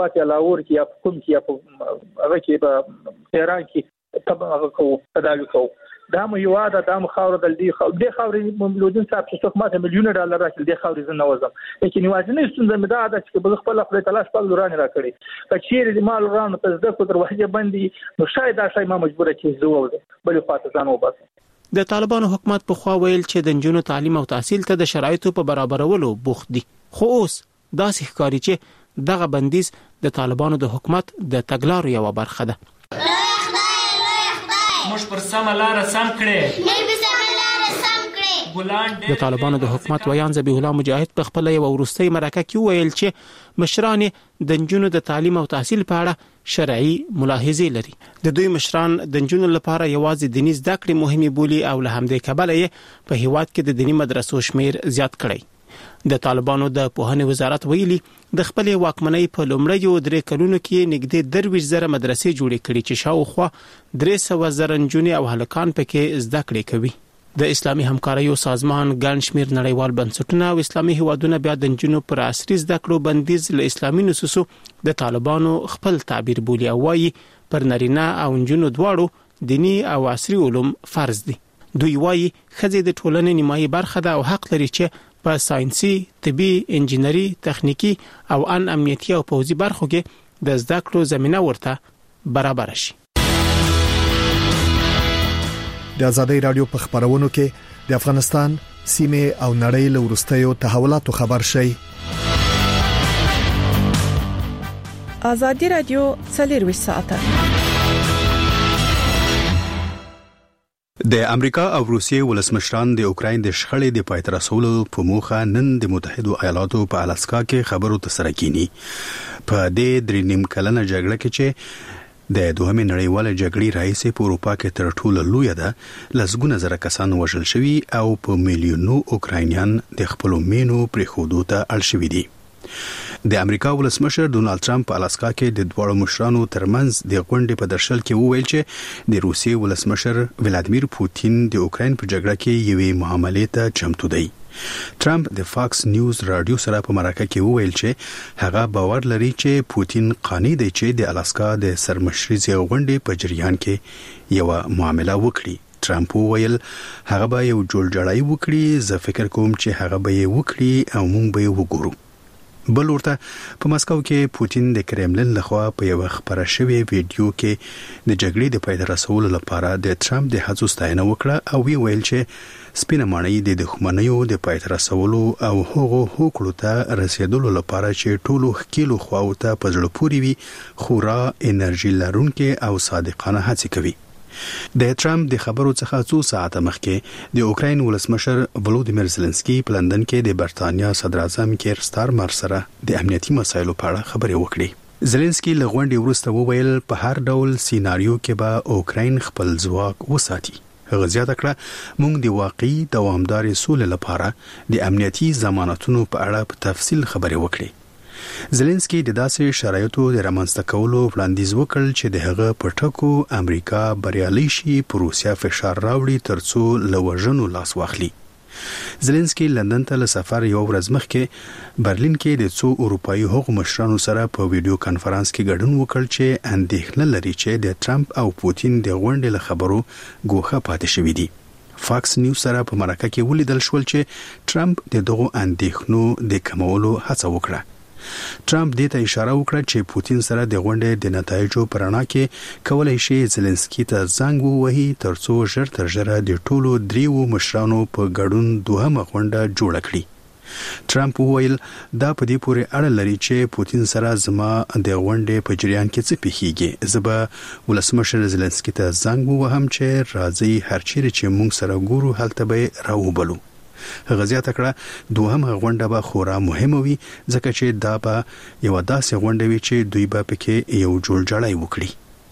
پاتې لاور کې یا کوم کې یا هغه کې په ایران کې تبعه کوو تداوی کوو دا مو یو عادت دا مو خاور د دې خاورې مملودین صاحب چې څوک ماته میلیونه ډالر راکړي د خاورې زنه وزم لیکن یوازینی ستونزه مې دا ده چې په خپل خپل تلاش په لورانه راکړي کچېر د مال ورانه ته زده کو تر وحجه باندې نو شاید دا شای ما مجبور چې زووم بل خاطر ځان وباسم د طالبانو حکومت په خوا ویل چې د نجونو تعلیم او تحصیل ته د شرایطو په برابرولو بوخت دي خو اوس داسې ښکاري چې دغه بندیز د طالبانو د حکومت د تګلارو یو برخه ده موږ پر سمه لار سم کړې د طالبانو د حکومت ویان ذبیح الله مجاهد په خپل یو ورستۍ مرکه کې ویل چې مشران د نجونو د تعلیم او تحصیل په اړه شرعي ملاحظې لري د دوی مشران د نجونو لپاره یوازې دیني زده کړې مهمه بولي او له همدې کبله یې په هیواد کې د دینی مدرسو شمیر زیات کړی د طالبانو د پوهنې وزارت ویلي د خپل واکمنۍ په لومړیو 3 کلونو کې نږدې 20,000 مدرسې جوړې کړې چې شاوخوا 300,000 نجونې او هلکان پکې زده کړې کوي د اسلامي همکاریو سازمان ګڼ شمیر نړیوال بنسټونه او اسلامي هیوادونه بیا د نجونو پر عصري زده کړو بندیز له اسلامي نصوصو د طالبانو خپل تعبیر بولي او وايي پر نارینه او نجونو دواړو دینی او عصري علوم فرض دي دوی وايي ښځې د ټولنې نیمایي برخه ده او حق لري چې په ساينسي، طبي، انجینری، تخنیکی او امنیتي او پوځي برخو کې د زده کړو زمينه ورته برابر شي. د آزادۍ رادیو په خبرونو کې د افغانستان سیمه او نړۍ له ورستیو تحولاتو خبر شي. آزادۍ رادیو 24 ساعته د امریکا او روسیې ولسمشران د اوکراین د شخړې د پای ته رسولو په موخه نن د متحده ایالاتو په الاسکا کې خبرو ترسره کړي. په دې 3 کلنه جګړه کې چې د دوهمې نړیوالې جګړې راهیسې په اروپا کې تر ټولو لوی ده لسګونه زره کسان وژل شوي او په میلیونو اوکراینیان د خپل مینو پرې خودو ته اړ شوي دي. د امریکا ولسمشر ډونالد ټرمپ په الاسکا کې د دوه مشرانو ترمنځ د غونډې په درشل کې وویل چې د روسیې ولسمشر ولادیمیر پوتین د اوکراین په جګړه کې یوې معاملې ته چمتو دی. ټرمپ د فاکس نیوز رادیو سره په مرکه کې وویل چې هغه باور لري چې پوتین قانع دی چې د الاسکا د سرمشريزي غونډې په جریان کې یو معامله وکړي. ټرمپ وویل هغه به یو جوړجاړی وکړي زه فکر کوم چې هغه به یې وکړي او موږ به یې وګورو. بل ورته په مسکو کې پوتین د کرملن لخوا په یو خبره شوی ویډیو کې د جګړې د پای ته رسولو لپاره د ټرمپ د هڅو ستاینه وکړه او ویل چې سپینه ماڼۍ د دښمنیو د پای ته رسولو او هغو هوکړو ته رسیدلو لپاره چې ټولو خکیلو خواو ته په زړه پورې وي خورا انرژي لرونکي او صادقانه هڅې کوي. د ټرمپ د خبرو څخه څو ساعته مخکې د اوکراین ولسمشر ولودیمیر زيلنسکي په لندن کې د برتانیا صدر اعظم کیر سټارمر سره د امنیتي مسایلو په اړه خبرې وکړې. زيلنسکي له غونډې وروسته وویل په هر ډول سیناریو کې به اوکراین خپل ځواک وساتي. هغه زیاته کړه موږ د واقعي دوامدارې سولې لپاره د امنیتي ضمانتونو په اړه په تفصیل خبرې وکړې. زيلنسکي د داسې شرایطو د رامنځته کولو وړاندیز وکړ چې د هغه په ټکو امریکا بریالي شي په روسیا فشار راوړي ترڅو لوژنو لاس واخلي. زيلنسکي لندن ته له سفر یو ورځ مخکې برلین کې د څو اروپایي حقوق مشرانو سره په ویډیو کانفرنس کې ګډون وکړ چې اندېښنه لري چې د ټرمپ او پوتین د غونډې له خبرو ګوښه پاتې شوې دي. فاکس نیوز سره په مرکه کې ولیدل شول چې ټرمپ د دغو اندېښنو د کمولو هڅه وکړه. ټرمپ دې ته اشاره وکړه چې پوتین سره د غونډې د نتایجو پرانا کې کولای شي زيلنسکي ته زنګ ووهي ترڅو ژر تر ژره د ټولو 3 مشرانو په ګډون دوهمه غونډه جوړه کړي. ټرمپ وویل دا په دې پورې اړه لري چې پوتین سره زما د غونډې په جریان کې څه پیښیږي. زه ولسمشر زيلنسکي ته زنګ ووهم چې راځي هرچیرې چې موږ سره ګورو هلته به راوبلو. هغه زیاته کړه دوهمه غونډه به خورا مهمه وي ځکه چې دا به یو داسې غونډه وي چې دوی به پکې یو جوړجاړی وکړي.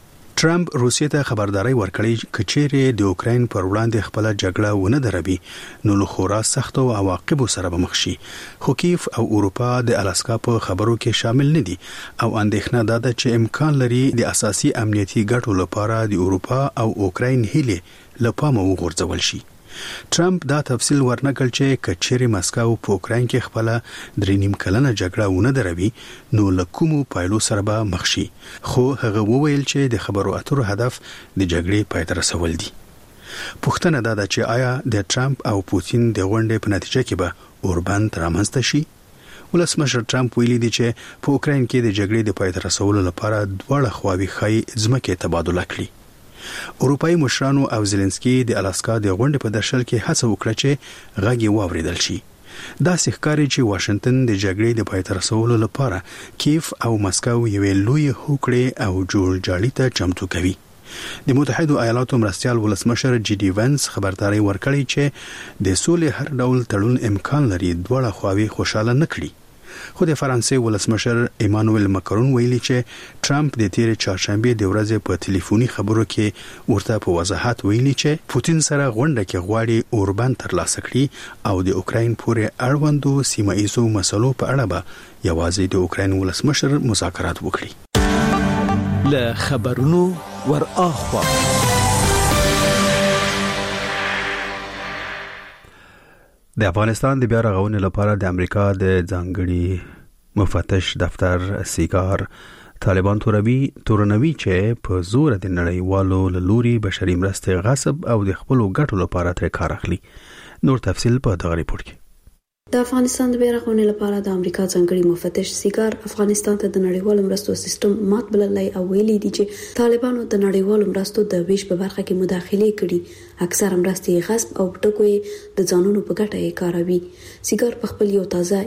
ټرمپ روسیې ته خبرداري ورکړې کچېره د اوکراین پر وړاندې خپل جګړه ونه دروي نو له خورا سختو عواقبو سره به مخ شي. خو کیف او اروپا د الاسکا په خبرو کې شامل نه دي او اندېښنه ده چې امکان لري د اساسي امنیتي ګټو لپاره د اروپا او اوکراین هیله له پامه وغورځول شي. ټرمپ دا تفصیل ورنکړ چې کچېره مسکو په اوکراین کې خپل 3.5 کلنه جګړه ونه دروي نو لکومو پایلو سره به مخ شي، خو هغه وویل چې د خبرو اترو هدف د جګړې پای ته رسول دي. پوښتنه دا ده چې آیا د ټرمپ او پوتین د غونډې په نتیجه کې به اوربند رامنځته شي؟ ولسمشر ټرمپ ویلي دی چې په اوکراین کې د جګړې د پای ته رسولو لپاره دواړه خواوې خای ځمکې تبادله کړي. اروپאי مشرانو او زيلنسکي د الاسکا د غونډې په درشل کې هڅه وکړه چې غږ یې واوریدل شي. دا ښکاري چې واشنگټن د جګړې د پای ته رسولو لپاره کیف او مسکو یوې لوی هوکړې او جوړجاړي ته چمتو کوي. د متحده ایالاتو مرستيال ولسمشر جی ډي وینس خبرداري ورکړي چې د سولې هر ډول تړون امکان لري دواړه خواوې خوشاله نکړي. خو د فرانسې ولسمشر ایمانوئل ماکرون ویلي چې ټرمپ د تیر چهارشنبه د ورځې په ټلیفوني خبرو کې ورته په وضاحت ویلي چې پوتین سره غونډه کې غواړي اوربند ترلاسه کړي او د اوکراین پورې اړوندو سیمه ایزو مسلو په اړه به یوازې د اوکراین ولسمشر مذاکرات وکړي. له خبرونو ور اخوا د افغانستان د بیا رغونې لپاره د امریکا د ځانګړي مفتش دفتر سیګار طالبان تورنوي چې په زور د نړیوالو لوري بشري مرستې غصب او د خپل ګټو لپاره تر کار اخلي. نور تفصيل په دغه ریپورت کې. د افغانستان د بیا رغونې لپاره د امریکا ځانګړي مفتش سیګار افغانستان ته د نړیوالو مرستو سیستم مات بللای او ویلي دي چې طالبانو د نړیوالو مرستو د ویش په برخه کې مداخله کړي، اکثر مرستې غصب او ټکوي د ځانونو په ګټه یې کاروي. سیګار په خپل یو تازه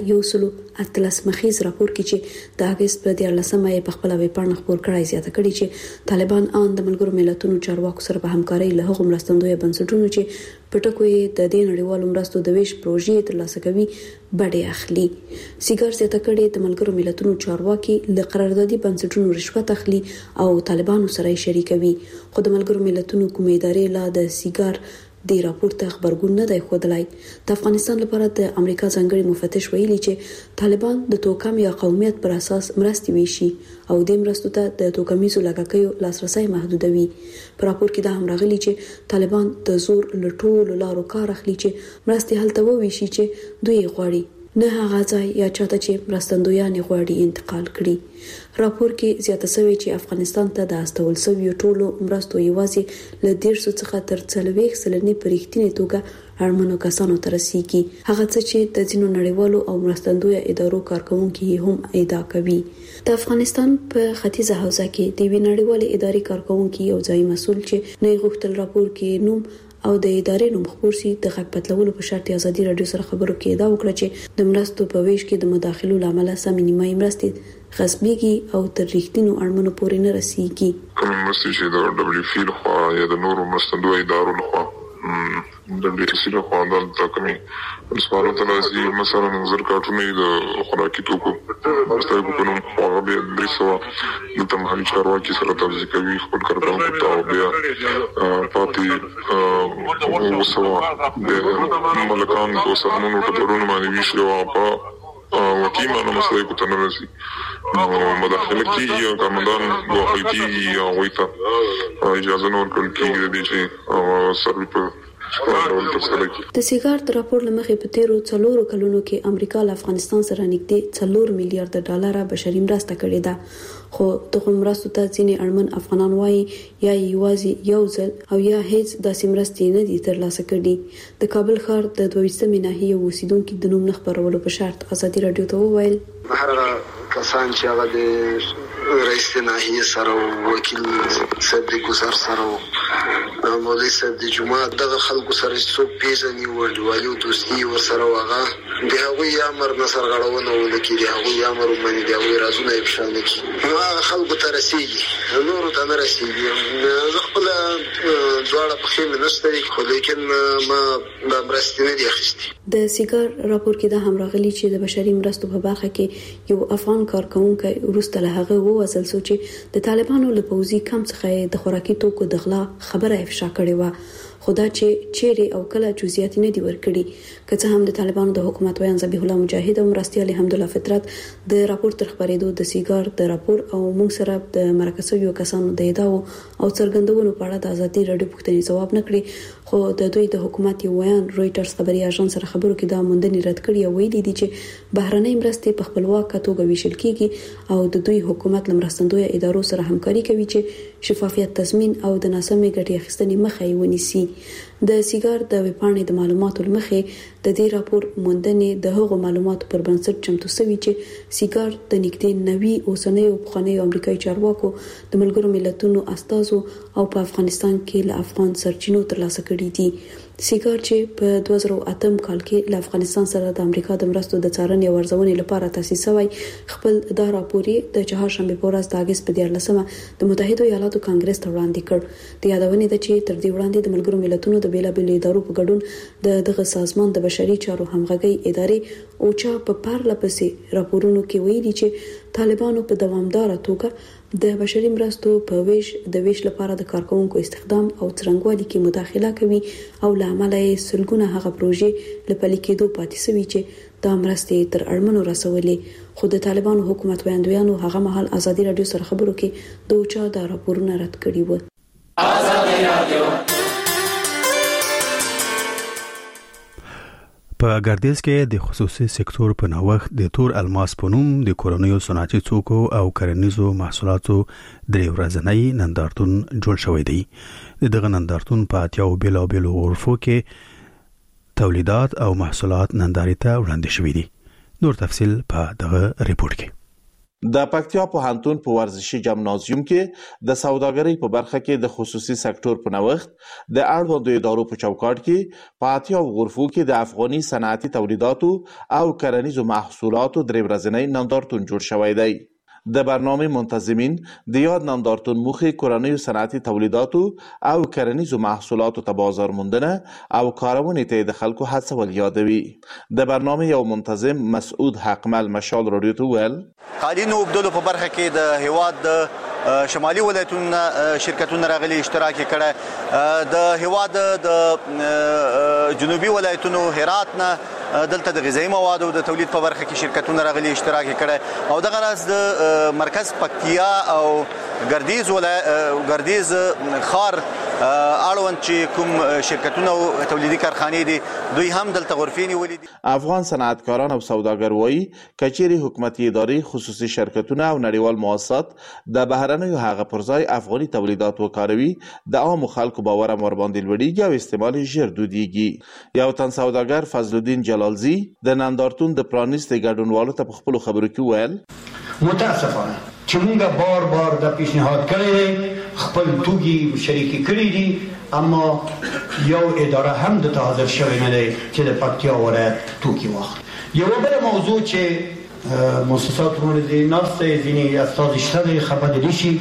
یو مخیز راپور کې چې د اگست په 14مه په خپل ویبپاڼه خبر کړای زیاته کړي چې طالبان ان د ملګرو ملتونو چارواکو سره په همکارۍ له هغو مرستندوی بنسټونو چې په ټکوي د دې نړیوالو مرستو د ویش پروژې ترلاسه کوي بډې اخلي. سیګار زیاته کړي د ملګرو ملتونو چارواکي له قراردادي بنسټونو رشوت اخلي او طالبانو سره شریکوي، خو د ملګرو ملتونو کومې ادارې لا د سیګار د راپور ته خبرګون نه دی ښودلی. د افغانستان لپاره د امریکا ځانګړي مفتش ویلي چې طالبان د توکم یا قومیت پر اساس مرستې ویشي او د مرستو ته د توکمیزو لګښتونو لاسرسي محدودوي. په راپور کې دا هم راغلي چې طالبان د زور لټولو لارو کار اخلي چې مرستې هلته وویشي چې دوی غواړي، نه هغه ځای یا چاته چې مرستندویان غواړي انتقال کړي. راپور کې زیاته شوی چې افغانستان ته د استول شوی ټولو مرستو یوازې ل 150 څخه تر 40 سلنې په رښتینې توګه اړمنو کسانو ته رسیږي، هغه څه چې د ځینو نړیوالو او مرستندوی ادارو کارکونکي هم ادعا کوي. د افغانستان په ختیځه حوزه کې د نړیوالې ادارې کارکونکي یو ځای مسول چې نه غوښتل راپور کې نوم او د ادارې نوم خبر شي د غږ پټلولو په شرط ازادي رادیو سره خبرو کې دا وکړه چې د مرستو په ویش کې د مداخلو لامل سم نیمایي مرستې غصبېږي او تر رښتینو اړمنو پورې نه رسیږي. کوم مرستې چې د دبليو اف لخوا یا د نورو مرستندوی ادارو لخوا د ډیټسي لخوا د تکمي سوالو ته لازمي مثلا نظر کارتونه د خوراکي توکو مرستې په کوم هغه به درسو د تمهاري چارواکي سره توضیح کوي خپل کارکونکو ته او بیا پاتې وسوا د ملکان کو سمونو ته ورونه باندې ویشلو په وکیمانو مسلې کو ته نه رسي مداخله کیږي او کمدان دوه کیږي او وایته اجازه نور کول کیږي د چې سروي په د سیګار د راپور لمخې په تیرو 4 کلونو کې امریکا له افغانستان سره نږدې 4 میلیارډ ډالر بشري مرسته کړې ده، خو دغه مرستو ته ځینې اړمن افغانان وایي یا یوازې یو ځل او یا هیڅ داسې مرستې نه دي ترلاسه کړي. د کابل ښار د 22مې ناحیې اوسیدونکو د نوم نه خبرولو په شرط ازادي رادیو ته وویل هر کسان چې هغه د رئیس ناحیې سره وکیل صاحب د ګزار سره مولوی صاحب د جمعه دغه خلکو سره څو پیژني ولولو دوستي ورسره واغه د هغه امر نصر غړونه ولکې د هغه امر باندې د هغه رازونه افشانه کی هغه خلکو ته رسیږي نور ته نه رسیږي. زه خپل دواړه په خېمه نشته خو لیکن ما د مرستې نه دی اخیستي. د سیګار راپور کې دا هم راغلي چې د بشري مرستو په برخه کې یو افغان کارکونکي ورسته له هغه ووزل چې د طالبانو له پوځي کم څخه د خوراکي توکو د غلا خبره افشا کړې و، خدا چې چیرې او کله جزئیات نه دی ورکړي که څه هم د طالبانو د حکومت ویان ذبیح الله مجاهد او مرستیال حمدالله فطرت د راپور تر خبرېدو د سیګار د راپور او موږ سره د مرکزي یو کسانو د ادعاو او څرګندونو په اړه د ازادي رادیو پوښتنې جواب نکړي خو د دوی د حکومت یو ویان رويټرز خبري اژانس سره خبرو کې دا موندنې رد کړې او ویلي دي چې بهرنۍ مرستې په خپلواک توګه ویشل کیږي او د دوی حکومت لمرستندوی ادارو سره همکاري کوي چې شفافیت تضمین او د ناسمې ګټې اخیستنې مخه یې ونیسي. د سیګار د ویبپاڼې د معلوماتو لمخې د دې راپور موندنې د هغو معلوماتو پر بنسټ چمتو شوی چې سیګار د نږدې 90 اوسنۍ او پخوانۍ امریکایي چارواکو د ملګرو ملتونو استازو او په افغانستان کې له افغان سرچینو ترلاسه کړي دي. سیګار چې په 2008 کال کې له افغانستان سره د امریکا د مرستو د څارنې او ارزونې لپاره تاسیس شوی خپل دا راپور د چهارشنبه په ورځ د اگست په 14 د متحده ایالاتو کانګرس ته وړاندې کړ. د یادونې ده چې تر دې وړاندې د ملګرو ملتونو د بیلابېلو ادارو په ګډون دغه سازمان د بشري چارو همغږي ادارې اوچا په پارله پسې راپورونو کې ویلي چې طالبانو په دوامدار توګه د بشري مرستو په ویش لپاره د کارکونکو استخدام او څرنګوالي کې مداخله کوي او لامل یې سلګونه هغه پروژې لپاره کېدو پاتې شوی چې د مرستې تر اړمنو رسولې خو د طالبانو حکومت ویاندویانو هغه مهال ازادي رادیو سره خبرو کې د اوچا د راپورونو رد کړي وو. ازادي رادیو په ګردیز کې د خصوصي سکتور په نوښت د تور الماس په نوم د کورنیو صنعتي توکو او کرنیزو محصولاتو درې ورځنی نندارتون جوړ شوی دی. دغه نندارتون په اتیاو بیلابیلو غرفو کې تولیدات او محصولات نندارې ته وړاندې شوي دي. نور تفصیل په دغه ریپورت کې. د پکتیا پوهنتون په ورزشي جمنازیوم کې د سوداګرۍ په برخه کې د خصوصي سکتور په نوښت د اړوندو ادارو په چوکاټ کې په اتیاو غرفو کې د افغاني صنعتي تولیداتو او کرنیزو محصولاتو درې ورځنی نندارتون جوړ شوی دی. د برنامه منتظمین د یاد نندارتون موخه کورنیو صنعتي تولیداتو او کرنیزو محصولاتو ته بازار موندنه او کارونې ته د خلکو هڅول یادوي. د برنامه یو منتظم مسعود حقمل مشال رادیو ته ویل قالینو بدلو په برخه کې د هواد د شمالي ولایتونو شرکتونو راغلي اشتراک کړه، د هواد د جنوبي ولایتونو هرات نه دلته د غذایی موادو د تولید په برخه کې شرکتونه راغلي اشتراک کړي او دغه راز د مرکز پکتیا او ګردیز خار اړوند چې کوم شرکتونه او تولیدي کارخانې دي دوی هم دلته غرفې نیولې دي. افغان صنعتکاران او سوداګر وایي کچېرې حکومتي ادارې خصوصي شرکتونه او نړیوال مؤسسات د بهرنیو هغه پر ځای افغاني تولیدات وکاروي د عامو خلکو باور هم ورباندې لوړېږي او استعمال یې ژر دودیږي. یو تن سوداګر فضل الدین جلالزی د نندارتون د پرانیستې ګډونوالو ته په خپلو خبرو کې ویل متاسفانه چې موږ بار د پیشنهاد کړی خپل توکي شریک کړی دي اما یو اداره هم د حاضر شوی نه دی چې د پکتیا ولایت توکي واخلي. یو بل موضوع چې مؤسسات ورته نفسه ځینی استاد شته خبر دي شي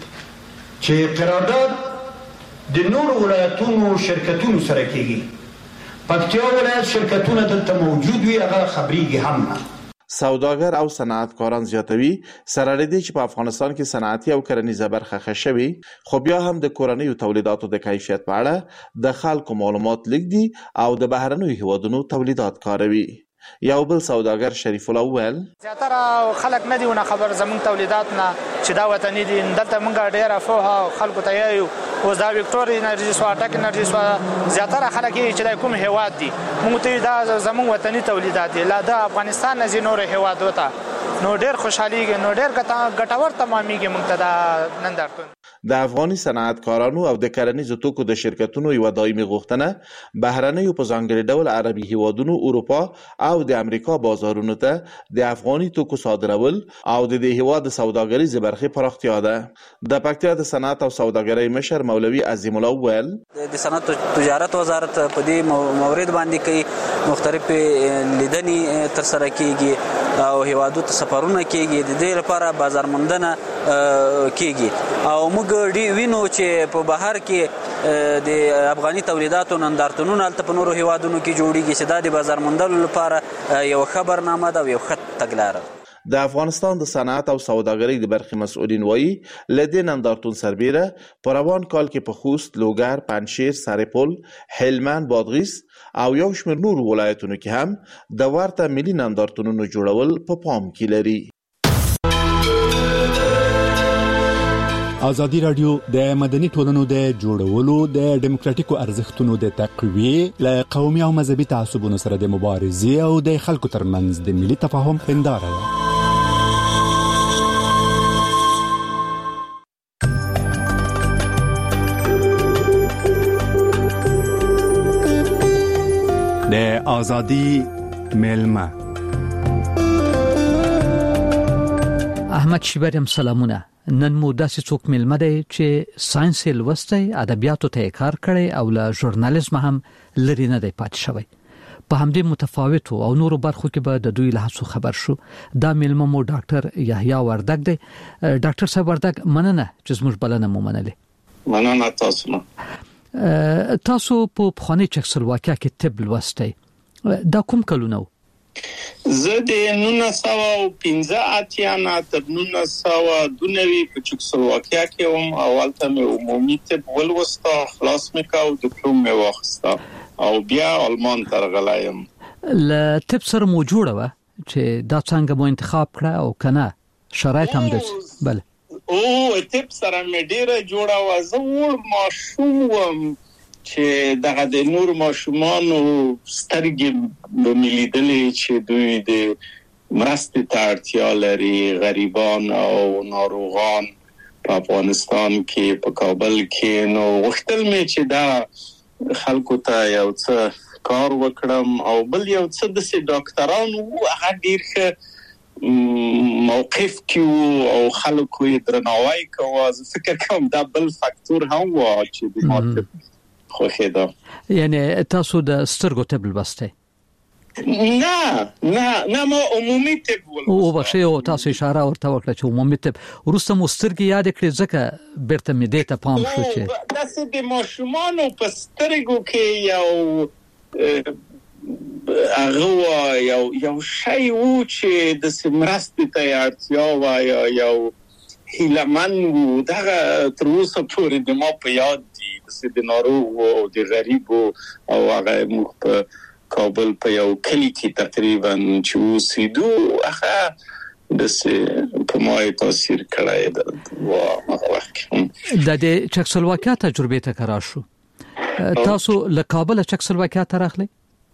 چې قرارداد د نور ولایتونو شرکتونو سره کیږي. پکتیا ولایت شرکتونه دلته موجود وي هغه خبريږي هم نه. سوداګر او صنعتکاران زیاتوي سره لري چې په افغانستان کې صنعتي او کرنیزه برخه خښوي خو بیا هم د کورنیو تولیداتو د کیفیت په اړه د خلکو معلومات لیک دي او د بهرنیو هیوادونو تولیدات کاروي. یو بل سوداګر شریف الله ویل زیاتره خلک نه دی ونه خبر زمون تولیدات نه چې دا وطني دي دلته مونږ ډیره فوها خلکو ته یو او دا وکټوري انرژي سواټک انرژي سوا زیاتره خلک چې کوم هواد دي مونږ ته دا زمون وطني تولیدات دي لا د افغانستان نه نور هواد وته نو ډیر خوشحاليږي نو ډیر ګټور تماميږي مونږ ته دا نندارتون. د افغاني صنعتکارانو او د کرنیزو توکو د شرکتونو یو دایمي غوښتنه بهرنیو په ځانګړي ډول عربي هیوادونو اروپا او د امریکا بازارونو ته د افغاني توکو صادرول او د دې هیواد سوداګریزې برخې پراختیا ده. د پکتیا د صنعت او سوداګرۍ مشر مولوي عظیم الله ویل د صنعت تجارت وزارت په دې مورید باندې کوي مختلف لیدنې تر سره کیږي او هیوادو ته سفرونه کیږي د دې لپاره بازار موندنه کیږي او موږ وینو چې په بهر کې د افغاني تولیداتو نندارتونونه هلته په نورو هیوادونو کې جوړیږي چې دا د بازار موندلو لپاره یو خبرنامه ده او یو ښه تګلاره. د افغانستان د صنعت او سوداګرۍ د برخې مسؤلین وایي لدې نندارتون سربیره په روان کال کې په خوست، لوګر، پنجشیر، سرپل، هلمند، بادغیس او یو شمېر نورو ولایتونو کې هم د ورته ملي نندارتونونو جوړول په پام کې لري. ازادي راډیو د مدني ټولنو د جوړولو د ډیموکراتیکو ارزښتونو د تقویې له قومي او مذهبي تعصبونو سره د مبارزې او د خلکو ترمنځ د ملي تفاهم هنداره ده. د ازادي ملما احمد شیبریم سلامونه. نن مو داسې څوک ملمه دی چې ساينس لوستی، ادبیاتو ته کار کړی او له ژورنالیزم هم لري نه دی پات شوی. په همدې متفاوتو او نورو برخو کې به د دوی له هڅو خبر شو. دا ملمه مو ډاکټر یحیی وردګ دی. ډاکټر صاحب وردګ، مننه چې زموږ بلنه مو منلې. مننه تاسو. تاسو په پخوانی چکسلواکیا کې طب لوستی. دا کوم کلونه و؟ زه د 1915 نه تر 1992 په چکسلواکیا کې وم. اول ته مې عمومي طب ولوسته، خلاص مې کاو، ډیپلوم مې واخیسته او بیا آلمان ته راغلایم. له طب سره مو جوړه وه چې دا څنګه مو انتخاب کړه او کنه شرایط هم داسې؟ بله طب سره مې ډیره جوړه وه. زه وړ ماشوم وم چې دغه د نور ماشومانو سترګې به مې لیدلې چې دوی د مرستې ته اړتیا لري، غریبان او ناروغان په افغانستان کې، په کابل کې. نو غوښتل مې چې دا خلکو ته یو څه کار وکړم او بل یو څه داسې ډاکټران وو هغه ډېر ښه موقف کې او خلکو یې درناوی کوه. زه فکر کوم دا بل فاکتور هم و چې د ما خوښه ده. یعنی تاسو د سترګو طب لوستی؟ نه ما عمومي طب ولوسته. او بخښئ، او تاسو اشاره ورته وکړه چې عمومي طب. وروسته مو سترګې یاد کړې ځکه بیرته مې دې ته پام شو چې داسې د ماشومانو په سترګو کې یو شی وو چې د مرستې ته اړتیا وه، یو هیلهمن وو. دغه تر اوسه پورې د ما په یاد دي، د ناروغ او د غریب او هغه موږ په کابل په یو کلی کې تقریبا چې اوسېدو، هغه په ما تاثیر کړی ده. هغه وخت د چکسلواکیا تجربې ته کار شو. تاسو له کابل چکسلواکیا ته راغلی؟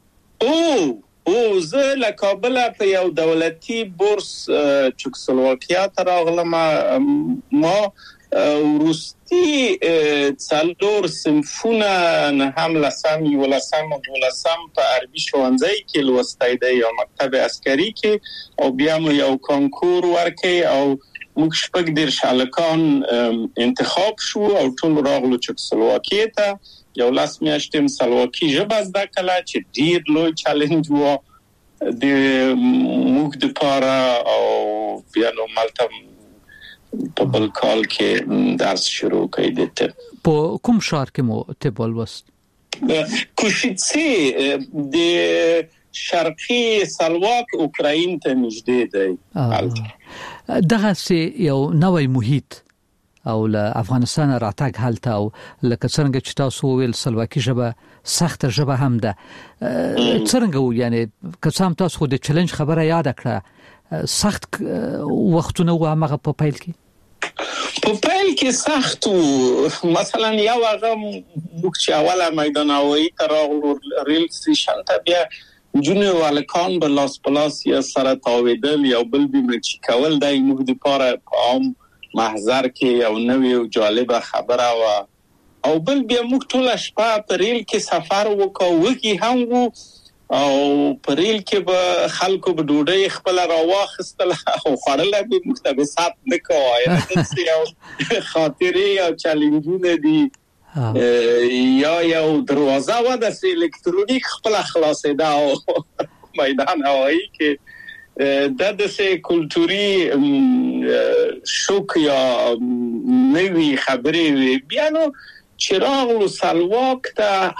زه له کابل په یو دولتي بورس چکسلواکیا ته راغلم. ما وروستي څلور صنفونه هم لسم، یولسم او دولسم په عربي ښوونځي کې لوستی دی، یا مکتب عسکري کې، او بیا مو یو کانکور ورکړ او موږ 14 هلکان انتخاب شو او ټول راغلو چکسلواکیا ته. 11 میاشتې سلواکي ژبه زده کړه چې ډېر لوی چالنج و د موږ دپاره. او بیا نو مالته په بل کال کې درس شروع کړی د طب. په کوم ښار کې مو طب ولوست؟ کوشیتسی د شرقي سلواک اوکراین ته نږدې دی. دغه یو نوی محیط او له افغانستان راتګ هلته، او لکه څنګه چې تاسو ویل سلواکي ژبه سخته ژبه هم ده. څنګه و؟ یعنی که څه هم تاسو خو د چلنج خبره یاد کړه، سخت وختونه و هغه په پیل کې؟ په پیل کې سخت و. مثلا یو هغه موږ چې اوله میدان هوایي ته راغلو، ریل سټیشن ته، بیا جون والکان به لاس پلاس یا سره تاویدل یا بل بیمه چې کول دی موږ دپاره په عام محضر کې یو نوې او جالبه خبره وه. او بل بیا موږ ټوله شپه په ریل کې سفر وکړو، وږي هم وو، او په ریل کې به خلکو به ډوډۍ خپله راواخیستله او خوړله به موږ ته به سات نه کوه. داسې یو خاطرې او چلنجونه دي. یا یو دروازه وه داسې الکترونیک خپله خلاصېده او میدان هوایي کې دا داسې کلتوري شوک یا نوي خبرې وي. بیا نو چې راغلو سلواک ته،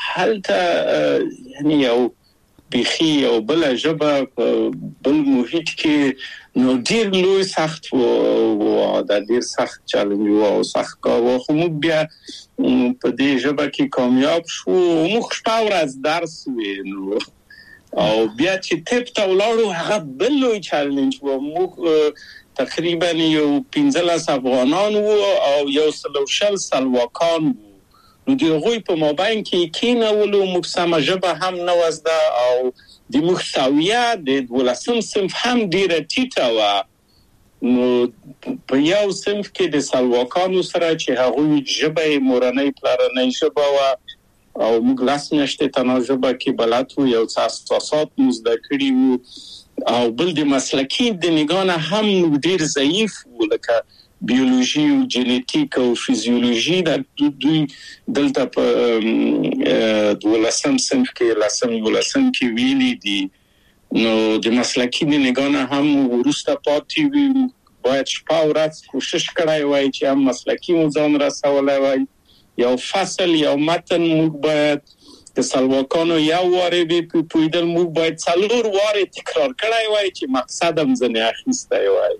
هلته یعنی یو بیخي یو بله ژبه په بل محیط کې نو ډیر لوی سخت و د ډیر سخت چالنج و سخت کار و خو موږ بیا په دې ژبه کې کامیاب شو موږ شپه ورځ درس وینو او بیا چې ټپ ته ولاړو هغه بل لوی چالنج و موږ تقریبا یو 15 افغانان وو او یو 30 سلواکان وو نو د هغوی په مابین کې کینولو موږ سم ژبه هم نه وزده او د محتویا د 12 صنف هم ډیره ټیټه و نو په یو صنف کې د سلواکانو سره چې هغوی ژبه مورنۍ پلرنۍ ژبه و او موږ لاس نشته تنه ژبه کې بلد وو یو څه اساسات مزده کړی وو او بل د مسلکی د نگانه هم ډیر ضعیف و لکه بیولوژي او جنټیک او فزیولوژي د دوی دلته په 12 صنف کې لسم کې ویلي دي نو د مسلکی د نگانه هم ورسته پاتې وي باید شپه ورځ کوشش کړای وای چې هم مسلکی مو ځان رسولای وای یو فصل یو متن موږ باید د سلواکانو یو واره به پویدل موږ باید 4 واره تکرار کړای وای چې مقصد هم ځنه اخیسته وای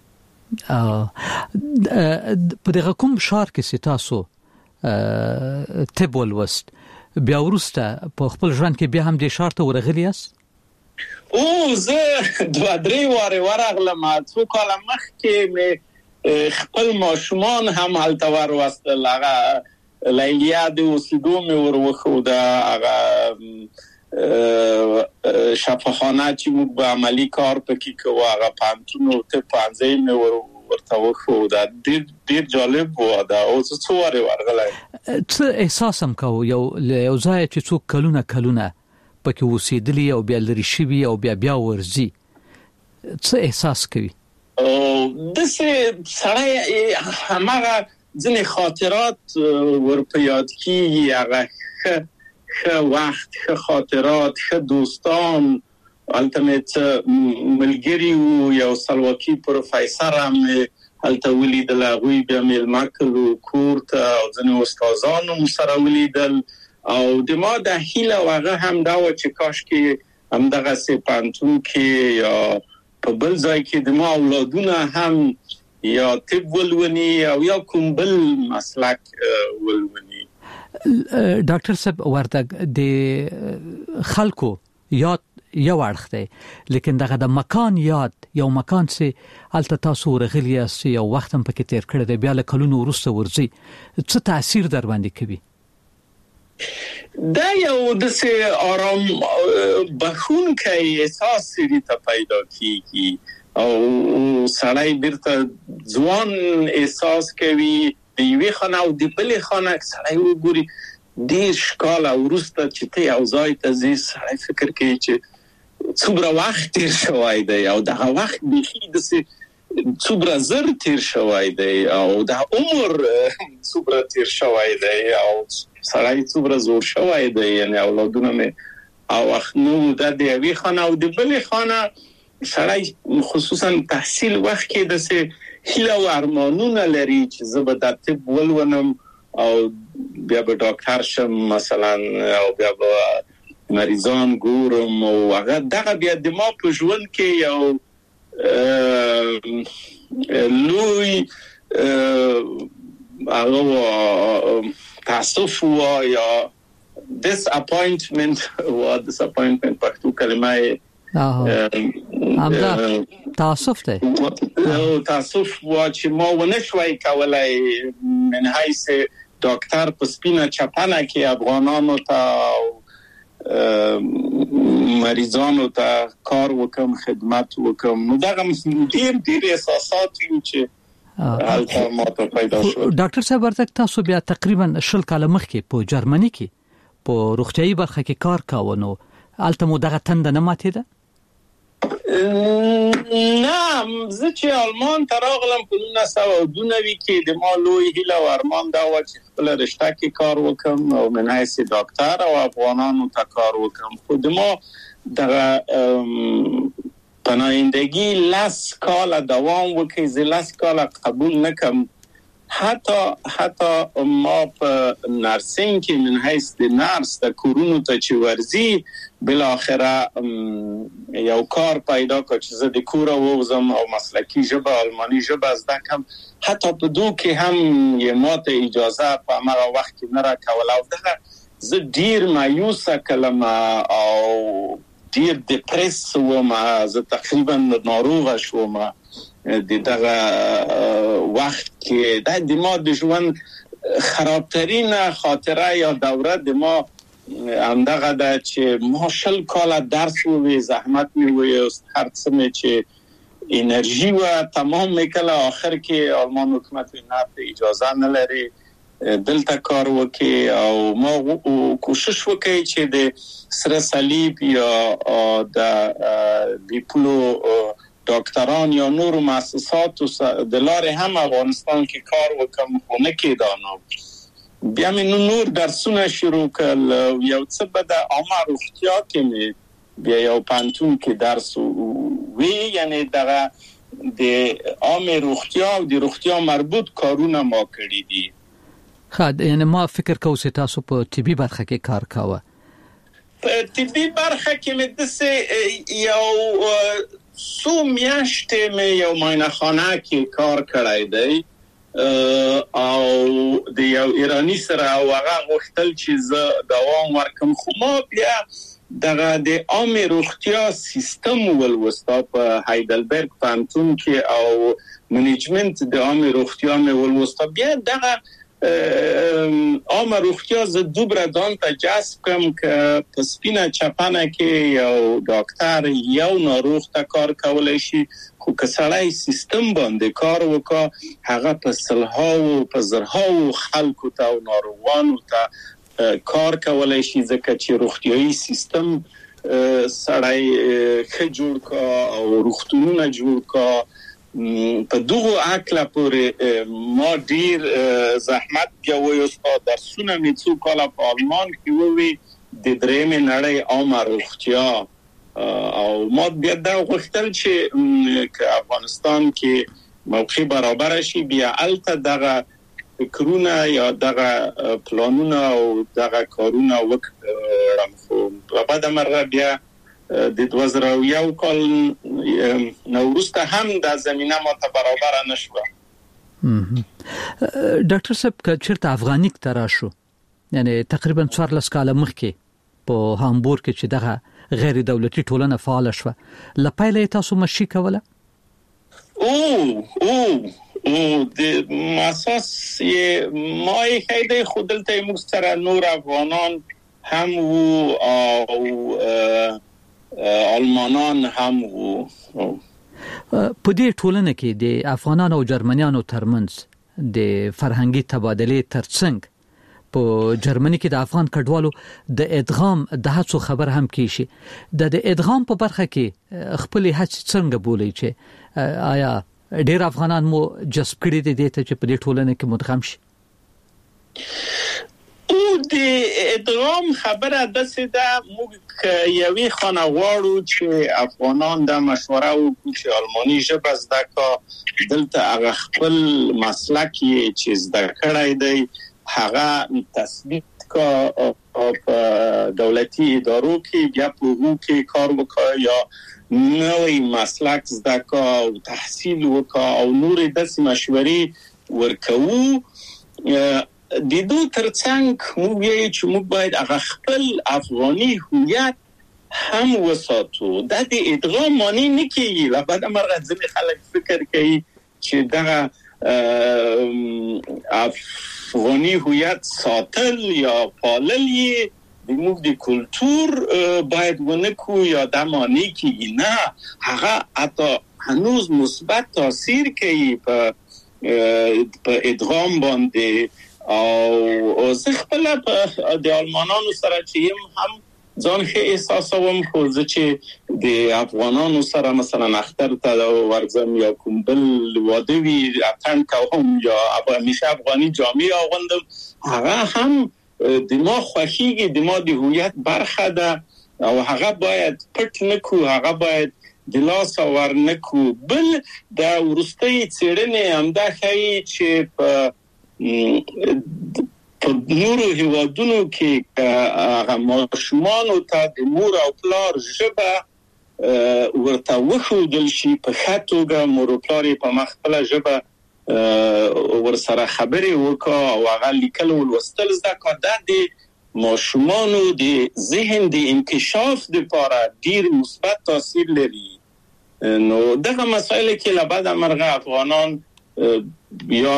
په دغه کوم شهر کې تاسو طب ولوست بیا ورسته په خپل ژوند کې بیا هم د شهر ته ورغلی یاست او زه 2-3 واره ورغلم څو کال مخکې مې خپل ماشومان هم هلته وروستل هغه لیلیا د اوسېدو مې وروخو دا هغه شفاخانه چې موږ به عملی کار پکې کوو هغه پانتونو ته پانځې مې ورته وخو دا ډیر جالب و دا او څو واره ورغلی څه احساس هم کوو یو ځای چې څوک کلونه پکې اوسېدلی او بیا لرې شوي او بیا ورځي څه احساس کوي داسې سړی هماغه ځینې خاطرات ورپه یاد کېږي هغه ښه وخت ښه خاطرات ښه دوستان هلته مې ملګري وو یو سلواکي پروفیسر هم هلته ولیدل هغوی بیا میلمه کړو کور ته او ځینې استادان هم سره ولیدل او د ما د هیله هغه هم دا و چې کاشکې همدغسې پوهنتون کې یا په بل ځای کې د ما اولادونه هم یا طب ولوني او یا کوم بل مسلک ولوني ډاکټر صاحب ورته د خلکو یاد یو اړخ دی لیکن دغه د مکان یاد یو مکان چې هلته تاسو ورغلی یاست یو وخت هم پکې تیر کړی دی بیا له کلونو وروسته ورځي څه تاثیر در باندې کوي دا یو داسې آرام بخښونکی احساس سړي ته پیدا کیږي او سړی بیرته ځوان احساس کوي د یوې خانه او د بلې خانه سړی وګوري ډېر شکاله وروسته چې ته یو ځای ته ځې سړی فکر کوي چې څومره وخت تیر شوی دی او دغه وخت بیخي داسې څومره زر تیر شوی دی او د عمر څومره تیر شوی دی او سړی څومره زور شوی دی یعنی اولادونه مې او وخت نو د یوې خانه او د بلې خانه سړی خصوصا تحصیل وخت کې داسې هیله او ارمانونه لري چې زه به د طب ولولم او بیا به ډاکټر شم مثلا او بیا به مریضان ګورم او هغه دغه بیا د ما په ژوند کې یو لوی هغه تاسف یا disappointment پښتو کلمه تاسف دی تاسف و چې ما ونشوي کولای من حیث ډاکټر په سپینه چپنه کې افغانانو ته مریضانو ته کار وکم خدمت وکم نو دغه ډیر احساسات یو چې هلته ماته پیدا شو ډاکټر صاحب ورته تاسو بیا تقریبا 10 کال مخکې په جرمني کې په روغتيایي برخه کې کار کاوه نو هلته مو دغه تند نه ماتېده نه زه چې آلمان ته راغلم په 1992 کې د ما لوی هیله او ارمان دا و چې خپل رشته کې کار وکم او من حیث ډاکټر او افغانانو ته کار وکم خو د ما دغه پناهندگی 10 کال دوام وکړي زه 10 کال قبول نکم حتی ما په نرسینګ کې من حیث د نرس د کورونو ته چې ورزي بالاخره یو کار پیدا کړ چې زه د کور ووزم او مسلکی ژبه آلمانی ژبه زده کم حتی په دوه کې هم یې ماته اجازه په هغه وخت کې نه راکوله او دغه زه ډیر مایوس کلم او ډیر دیپریس وم زه تقریبا ناروغه شوم دغه وخت کې د ما د ژوند خرابترین خاطره یا دوره د ما همدغه ده چې ما 10 کاله درس وې زحمت مې وې هر څه مې چې انرژي و تمام میکله آخر کې آلمان حکومت نه اجازه نه لري دلته کار وکي او ما کوشش وکړي چې د سره صلیب یا د بیپلو ډاکټران یا نور مؤسسات د لارې هم افغانستان کې کار وکم خو نه کېدانو بیا مې نور درسونه شروع کړل یو څه به د عامه روغتیا کې مې بیا یو پانتون کې درس وی یعنی دغه د عامه روغتیا او د روغتیا مربوط کارونه ما کړی دي یعنی ما فکر کوم چې تاسو په طبي برخه کې کار کاوه په طبي برخه کې مې دسه یو سو میاشتې مې یو معاینخانه کې کار کړی دی او د یو ایرانی سره هغه غوښتل چې زه دوام ورکم خو ما بیا دغه د عامه روغتیا سیستم ولوستا په هایدلبرګ پانتون کې او منیجمنت د عامه روغتیا مې ولوستا بیا دغه عامه روغتیا ز دوبره دان ته جذب کم ک په سپینه چپانه کې یو ډاکټر یو ناروغ ته کار کولای شي خو کسړای سیستم باندې کار وکړه هغه په سلهاو په زرهاو خلکو ته او ناروغانو ته کار کولای شي ځکه چې روغتيایي سیستم سړی ښه جوړ کا او روغتونونه جوړ کا په دغه عقل پورې ما ډیر زحمت کوي او درسونه مې څو کاله په آلمان کې وې د درېمې نړۍ عامه روغتیا او ما بیا دا غوښتل چې افغانستان کې موقع برابر شي بیا الته دغه فکرونه یا دغه پلانونه او دغه کارونه وکړم خو په بعد مرغه بیا د 2001 کال نوروسته هم د زمينه ماته برابر نشوه ډاکټر صاحب چیرته افغانیک تراشو یعنی تقریبا 14 کال مخکې په هامبورګ کې چې دغه غیر دولتي ټولنه فعال شوه لپاره تاسو مشي کوله د اساس ما هیده خودلته موږ سره نور افغانان هم او آلمانان هم په دې ټولنه کې د افغانانو او جرمنیانو ترمنځ د فرهنګي تبادله ترڅنګ په جرمني کې د افغان کډوالو د ادغام د هڅو خبر هم کیږي د ادغام په برخه کې خپل هڅې څنګه بولي چې آیا ډیر افغانان مو جذب کړي دي ته چې په دې ټولنه کې مدغم شي او د ادغام خبره د سده موږ یوې خانواړو چې افغانان د مشوره وکړي چې آلماني ژبه زده کا دلته هغه خپل مسلک چې زده کړی دی هغه تثبیت کا په دولتي ادارو کې بیا په هغه کې کار وکړي یا نوې مسلک زده کا او تحصیل وکړي او نور د مشورې ورکوو د دوی ترڅنګ موږ یې چې موږ باید هغه خپل افغاني هویت هم وساتو دا د ادغام معنی نه کیږي لکه د مرغه ځینې خلک فکر کوي چې دا افغاني هویت ساتل یا پالل یې د موږ د کلچر باید ونکو یا د معنی کیږي نه هغه حتی هنوز مثبت تاثیر کوي په ادغام باندې او زه خپل د آلمانانو سره چې هم ځان ښه احساسوم خو چې د افغانانو سره مثلا اختر ته ورځم یا کوم بل واده وي اتن کوم یا همیشه افغاني جامې اغوندم هغه هم د ما خوښیږي د ما د هویت برخه ده او هغه باید پټ نکو هغه باید د لاس ورنکو. بل د ورستۍ څېړنې همدا ښیي چې په نورو هیوادونو کې هغه ماشومانو ته د مور او پلار ژبه ورته وښودل شي په ښه توګه، مور او پلار یې په خپله ژبه ورسره خبرې وکړه او هغه لیکل او لوستل زده کړه. دا د ماشومانو د ذهن د انکشاف لپاره ډیر مثبت تاثیر لري. نو دغه مسایل کې له بعد مرغه افغانان یا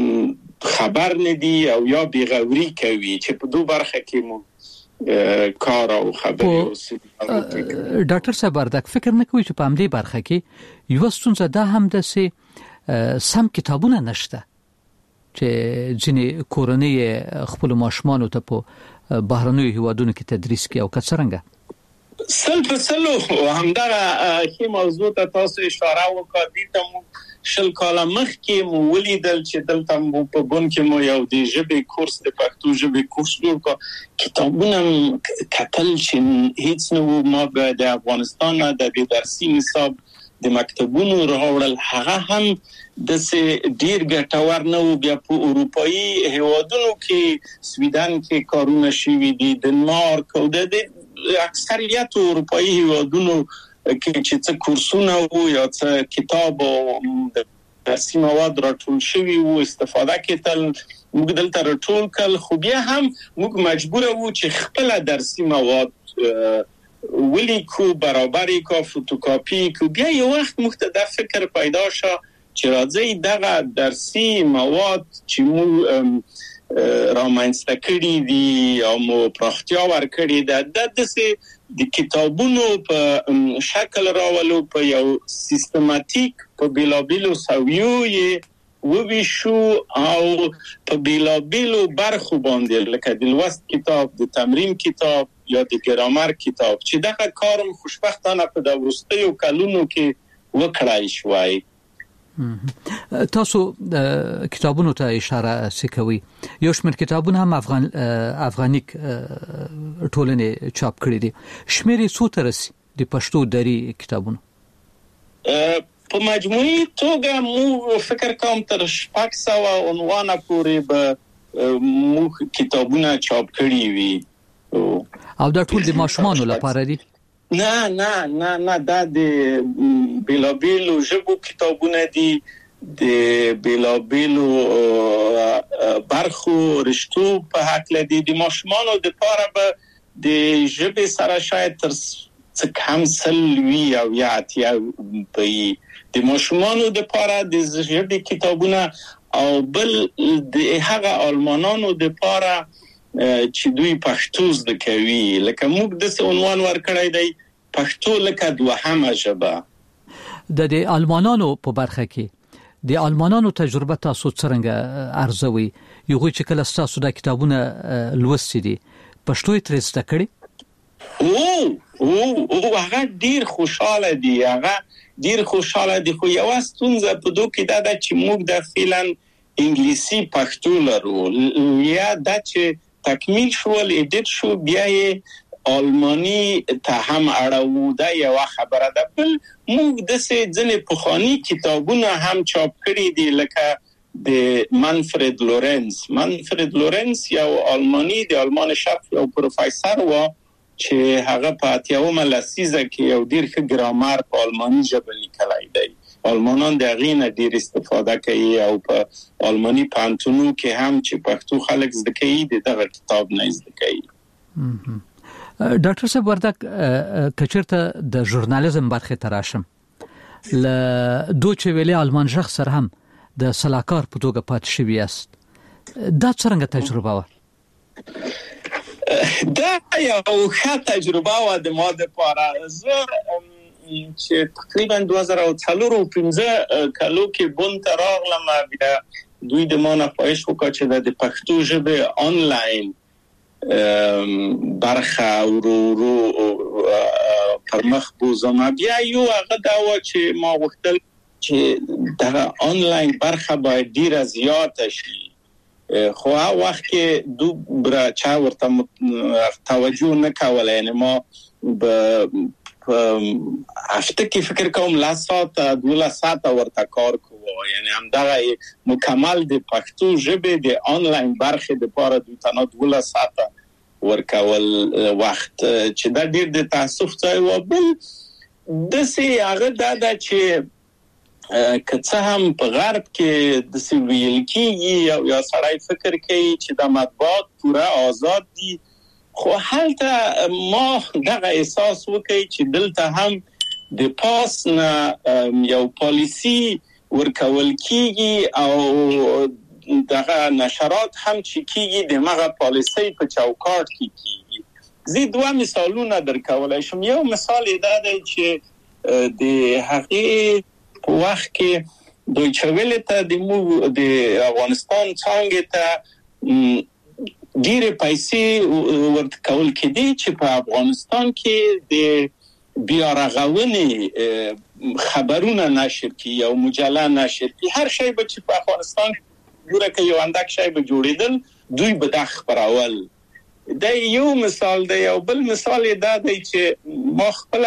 خبر ندي او یا بیغوري کوي چې په دوه برخه کې مو کار او خبرې اوسي. ډاکټر صاحب وردک فکر نه کوي چې په همدې برخه کې یو ستونزه ده هم د سم کتابونه نشته چې ځینې کورنۍ خپل ماشومان ته په بهرنیو هیوادونو کې تدریس کوي او کڅرنګه سل په سلو همدغه کې موضوع ته تاسو اشاره وکړه. دي ته شل کاله مخکې مو ولیدل چې دلته مو په بون کې مو یو د ژبې کورس د پښتو ژبې کورس جوړ کړ. کتابونه کتل چې هیڅ نه وو. ما به د افغانستان د درسي نصاب د مکتبونو راوړل، هغه هم د ډیر ګټور نه وو. بیا په اروپایي هیوادونو کې سویډن کې کارونه شوي دي، دنمارک او د اکثریت اروپایي هیوادونو کې چې څه کورسونه وو یا څه کتاب او درسي مواد راټول شوي وو استفاده کېدل. موږ دلته راټول کړل، خو بیا هم موږ مجبور وو چې خپل درسي مواد ولیکو، برابرې کو، فوتوکاپي کو. بیا یو وخت موږ ته د فکر پیدا شو چې راځي دغه درسي مواد چې موږ رامنځته کړي دي او مو پراختیا ورکړي ده د کتابونو په شکل راولو، په یو سیستماتیک په بیلابیلو سویو یې وویشو او په بیلابیلو برخو باندې لکه د لوست کتاب، د تمرین کتاب یا د ګرامر کتاب چې دغه کارم خوشبختانه په د وروستیو کلونو کې وکړای شوی. تاسو کتابونو ته اشاره سکوي. یو شمېر کتابونه هم افغانیک ټولنې چاپ کړي دي. شمېر څو ته رسي د پښتو دري کتابونو؟ په مجموعي توګه مو فکر کوم تر 600 عنوانه پورې به مو کتابونه چاپ کړي وي. او دا ټول د ماشومانو لپاره دي؟ نه دا د بیلابیلو ژبو کتابونه دي، د بیلابیلو برخو رشتو په حق لدی. د ماشومانو د لپاره به د ژبې سره شاید تر څه کم 100 او یا 80 په د ماشومانو د لپاره د ژبې کتابونه او بل د هغه آلمانانو د لپاره چې دوی پښتو زده کوي. لکه موږ د عنوان ورکړی دی پښتو لکه دوهمه ژبه. د آلمانانو په برخه کې د آلمانانو تجربه تاسو څنګه ارزوي؟ یو چې کله تاسو د کتابونه لوستي دي پښتو یې تر زده کړی؟ او هغه ډیر خوشاله دي، خو یو ستونزه په دوه کې دا چې موږ د فعلا انګلیسي پښتو لرو، یا دا چې تکمیل شول ایډیټ شو بیا یې آلمانی ته هم اړو. دا یو خبره ده. بل موږ د ځینې پخوانی کتابونه هم چاپ کړي دي لکه د منفرد لورنس یو آلمانی د آلمان شرق یو پروفیسور و چې هغه په 80مه لسیزه کې یو ډیر ښه ګرامر په آلمانی ژبه لیکلی دی. آلمانان د هغې نه ډیر استفاده کوي او په آلمانی پوهنتونو کې هم چې پښتو خلک زده کوي دغه کتاب نه زده کوي. ډاکټر صاحب وردک کچرته د ژورنالیزم برخه تراشم ل دوچه ویلي آلمان ژغ سره هم د سلاکار په توګه پات شوی است. دا څنګه تجربه و؟ دا یو ښه تجربه و د ما لپاره. زه چې تقریبا 2004-15 کالو کې بون ته راغلم، بیا دوی د ما نه خواهش وکړه چې د پښتو ژبې آنلاین برخه ورو پر مخ بوزم. بیا یو هغه دا و چې ما غوښتل چې دغه آنلاین برخه باید ډیره زیاته شي، خو هغه وخت کې دومره چا ورته توجه نه کوله. یعنی ما هفته کې فکر کوم 10 ساعت 12 ساعت ورته کار کوو، یعنی همدغه مکمل د پښتو ژبې د آنلاین برخې د لپاره د تنه 12 ساعت ورکول وخت چې دا ډیر د تاسف ځای و. بل د سي هغه دا چې کڅه هم په غرب کې د سیویل کې یا سړی فکر کوي چې د مطبوعات پورا آزاد دي، خو هلته ما دغه احساس وکړي چې دلته هم د پاس نه یو پالیسی ورکول کیږي او دغه نشرات هم چې کیږي د مغه پالیسی په چوکاټ کې کیږي. زه دوه مثالونه درکولای شم. یو مثال دا دی چې د هغه په وخت کې دویچه ویله ته د افغانستان څنګه ته ډیره پیسې ورته کول کېدی چې په افغانستان کې د بیا رغونې خبرونه نشر کی او مجله نشر کی، هر شی به چې په افغانستان جوړه کوي یو اندک شی به جوړیدل دوی به د خبرول. دا یو مثال دی. او بل مثال دا دی چې ما خپل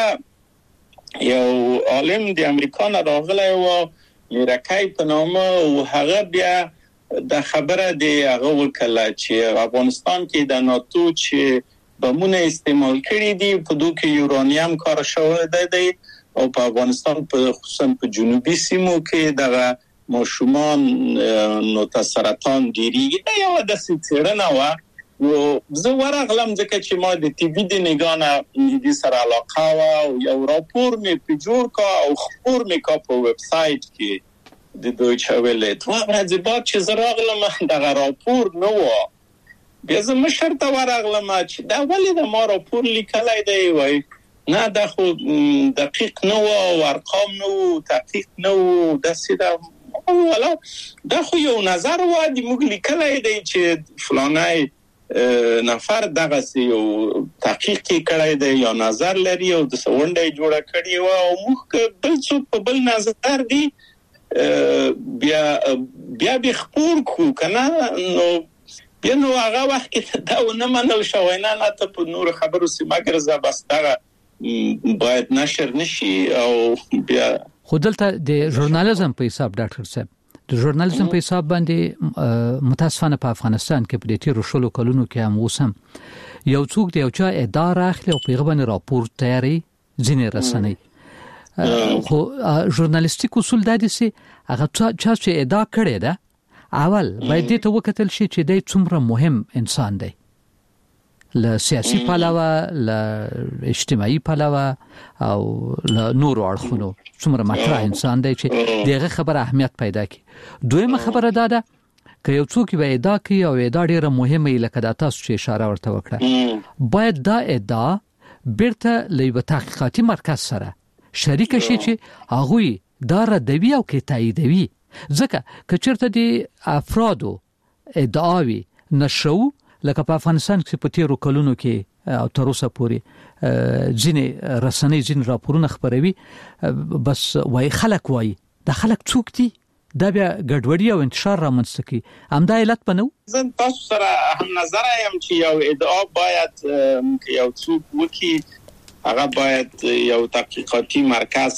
یو عالم د امریکا نه راغلی و لیرکای په نامه او هغه بیا د خبره دی هغه وکړه چې افغانستان کې د ناتو چې بمونه استعمال کړي دي په دوه کې یورانیم کار شوی دی او په افغانستان په خصوصا په جنوبي سیمو کې دغه ماشومان نو سرطان ډیریږي. دا یو د څېړنه و او زه ورغلم ځکه چې ما د ټي وي د نگانه د سره علاقه او یو راپور مې په جوړ کا او خبر مې کا په ویب سټ کې د دویچه ویله. دوه ورځې بعد چې زه راغلم دغه راپور نه و. بیا زه مشر ته ورغلم چې دا ولې د ما راپور لیکلی دی؟ وای نه دا خو دقیق نه و او ارقام نه و تحقیق نه و داسې دا ولا دا خو یو نظر و د موږ لیکلی دی چې فلانای نفر دغه یو تحقیق کړی دی یا نظر لري او د سونډه جوړه کړی و او موږ بل څه په بل نظر دی بیا به خبر کو کنه نو بیا نو هغه وخت کې دا نه منل شوی نه ته په نور خبرو سیمه ګرځه بس دا باید نشر نشي. او بیا خو دلته د ژورنالیزم په حساب ډاکټر صاحب د ژورنالیزم په حساب باندې متاسفانه په افغانستان کې په دې تیرو شلو کلونو کې هم اوسم یو څوک د یو چا ادعا راخلي او پیغه باندې راپور تیاری ځینې رسنۍ خو ژورنالیستیک اصول د دې سي هغه چې ادعا کړي ده اول باید دې ته وکتل شي چې د څومره مهم انسان دی له سیاسي پلوه له اجتماعي پلوه او له نورو اړخونو څومره مطرح انسان دی چې دغه خبره اهمیت پیدا کړي. دویمه خبره ده که یو څوک به ادعا کوي او ادعا ډیره مهمه لکه د تاسو چې اشاره ورته وکړه باید دا ادعا بیرته له تحقیقاتي مرکز سره شریک شي چې هغه دا ردوي او کې تاییدوي. ځکه که چېرته د افرادو ادعاوي نشو لکه په افغانستان کې په تیرو کلونو کې او تر اوسه پورې ځینې رسنۍ ځینې راپورونه خپروي بس وای خلک وای د خلک څوک دي دا بیا ګډوډي او انتشار رامنځته کوي. همدا علت بنو زه تاسو سره هم نظر یم چې یو ادعا باید که یو څوک وکي هغه باید یو تحقیقاتي مرکز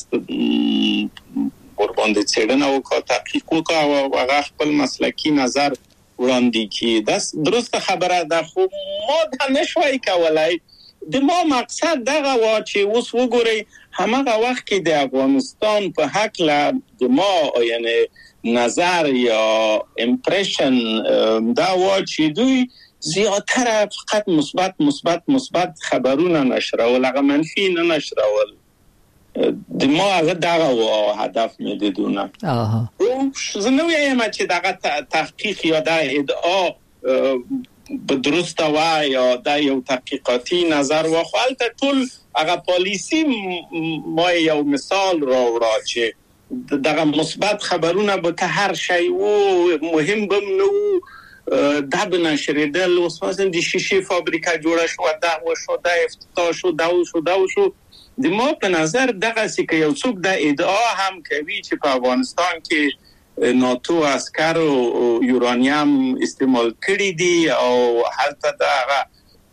ورباندې څېړنه وکړي تحقیق وکړي او هغه خپل مسلکي نظر وړاندې کړي. دا درسته خبره ده خو ما دا نشوي کولای. د ما مقصد دغه و چې اوس وګورئ همغه وخت کې د افغانستان په حق له د ما یعنی نظر یا امپریشن دا و چې دوی زیاتره فقط مثبت خبرونه نشرول هغه منفی نه نشرول. د ما هغه دغه و هدف مې دیدونه. زه نو یم چې دغه تحقیق یا د ادعا به درسته و یا د یو تحقیقاتي نظر و خپل ټول هغه پالیسی ما یو مثال راوړا چې دغه مثبت خبرونه به که هر شی و مهم بم نو دا بنشریدل اوس مثلا د شیشې فابریکه جوړه شو دا وشو دا افتتاح شو دا شو د ما په نظر دغه څه کې یو څوک د ادعا هم کوي چې په افغانستان کې ناتو عسکر او یورانیم استعمال کړي دي او حالت دغه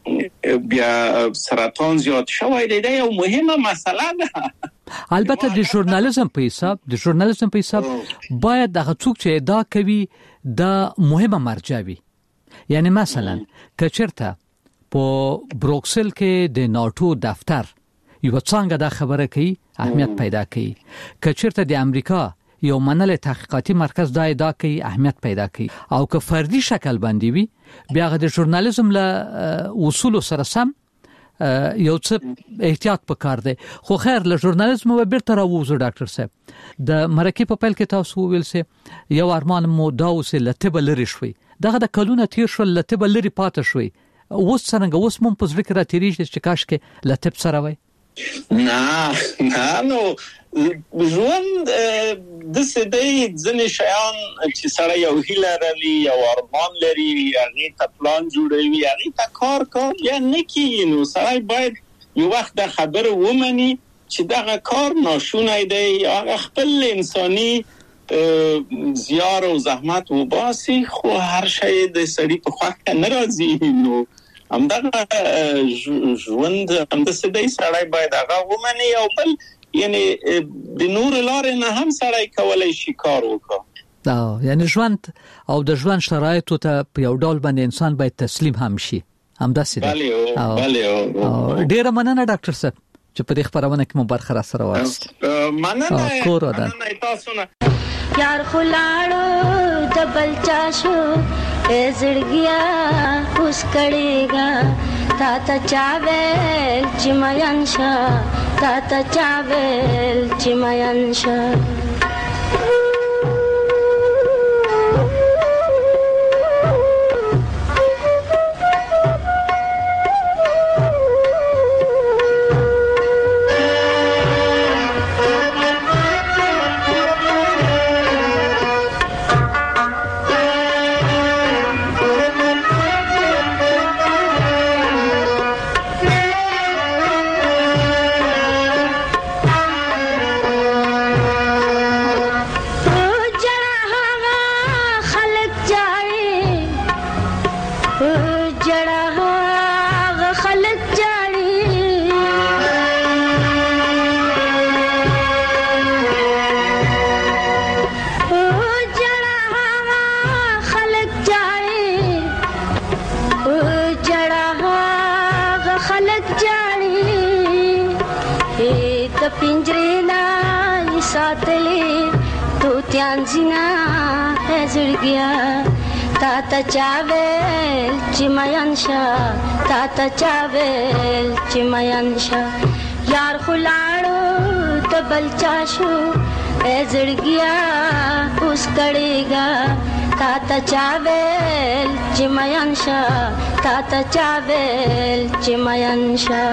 بیا سرطان زیات شوی دی یو مهمه مسله ده. البته د ژورنالیزم په حساب باید دغه څوک چې ادعا کوي دا مهمه مرجع وي. یعنی مثلا کچرته په بروکسل کې د ناتو دفتر یو څنګه دا خبره کوي اهمیت پیدا کوي. کچرته د امریکا یو منل تحقیقاتي مرکز دا ادعا کوي اهمیت پیدا کوي. او که فردي شکل باندې وي بیا د ژورنالیزم له اصول سره سم یو څه احتیاط پکار دی. خو خیر له ژورنالیزم به بیرته راوځو ډاکټر صاحب. د مرکه په پیل کې تاسو ویل سه یو ارمان مو دا اوسه لته بلری شوي دغه د کلونه تیر شو لته بلری پاتې شوي اوس څنګه اوس مون په ذکر تیریږي چې کاش کې لته سره وای نه نو ژوند د سدې ځنې شیان چې سره یو هیله لري یو ارمان لري هغه ته پلان جوړوي هغه ته کار یا نه کوي نو سره باید یو وخت د خبره ومني چې دغه کار ناشونی دی هغه خپل انساني زیار او زحمت وباسي خو هر شی د سړي په خوا کې ناراضي نو همدغه ژوند هم د سدې سره باید هغه ومني او بل یعنی د نور لارې نه هم سړی کولای شي کار وکړي. یعنی ژوند او د ژوند شرایطو ته په یو ډول باندې انسان باید تسلیم هم شي. همداسې دی. بله ډیره مننه ډاکټر صاحب چې په دې خبرونه کې مو برخه را سره واست. مننه تاسو نه یار خلاړو د بلچا شو زړګیا اوس کړيګا تا ته چاویل چې مېن شا تا ته چاویل چې مېن شا زینا زړګیا تا ته چاویل چې مېن شا تا ته چاویل چې مېن شا یار خلاړو ته بلچا شو زړګیا اوس کړيګا تا ته چاویل چې مېن شا تا ته چاویل چې مېن شا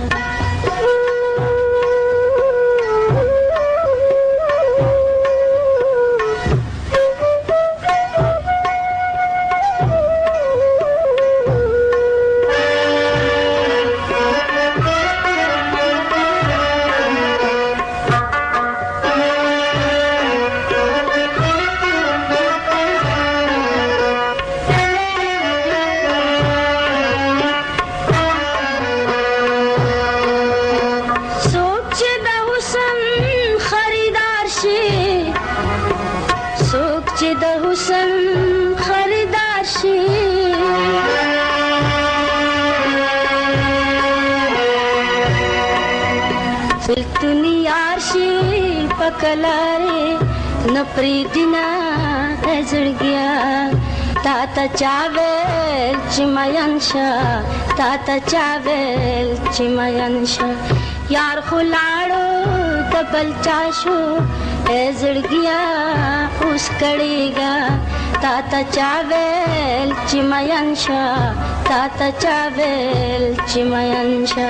کلاره نپری دینا زړګیا تا ته چاویل چې مېن شا تا ته چاویل چې مېن شا یار خلاړو د بلچا شو زړګیا اوس کړيګا تا ته چاویل چې مېن شا تا ته چاویل چې مېن شا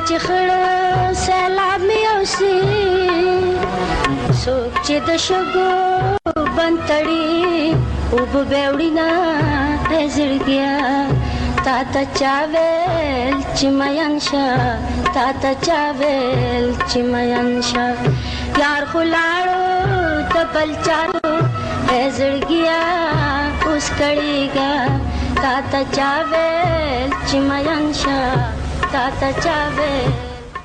چې خړ سلام یوسي سوک چې د شګو بنتړي او بېوړینا زړګیا تا ته چاویل چې مینشا تا ته چاویل چې مینشا یار خلاړو ته بلچارو زړګیا اوس کړيګا تا ته چاویل چې مینشا تا ته چاویل